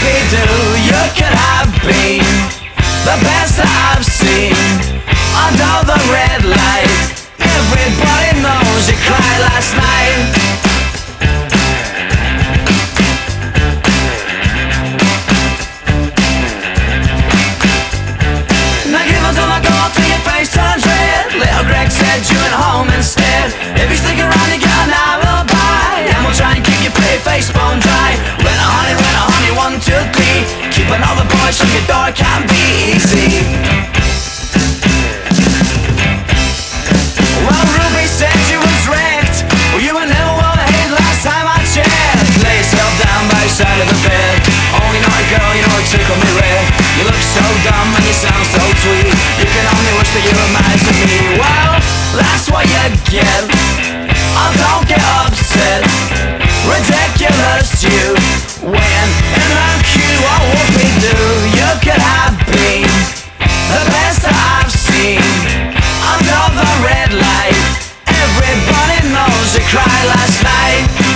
whoopie-doo, you could have been the best that I've seen. Under the red light, everybody knows you cried last night. Now give us all I go till your face turns red. Little Greg said you went home instead. If you stick around you got an alibi, and we'll try and keep your pretty face bone dry. Rent a honey, 1, 2, 3. Keeping all the boys from your door can't be easy. Well, Ruby said you was wrecked. Well, you were never well behaved last time I checked. Lay yourself down by the side of the bed. Only naughty girl, you know it tickled me red. You look so dumb and you sound so sweet. You can only wish that you were mad to me. Well, that's what you get. Oh, don't get upset. Ridiculous you when in the queue. Oh, whoopie-doo, you could have been the best that I've seen. Under the red light, everybody knows you cried last night.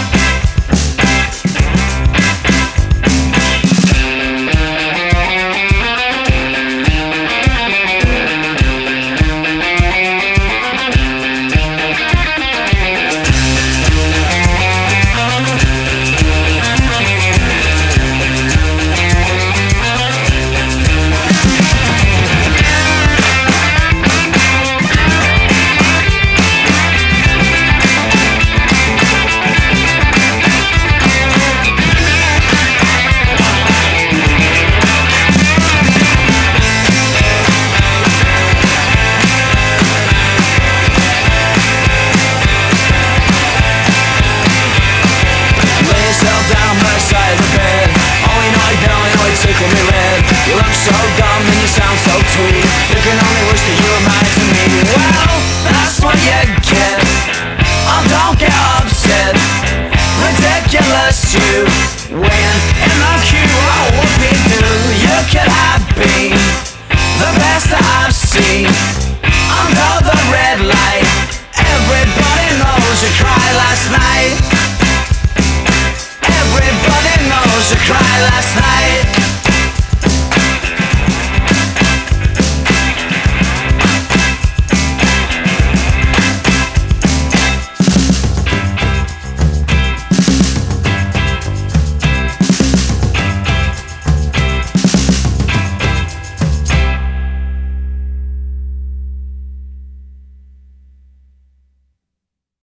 Tickle me red. You look so dumb and you sound so sweet. You can only wish that you were mad to me. Well, that's what you get. Oh, don't get upset. Ridiculous you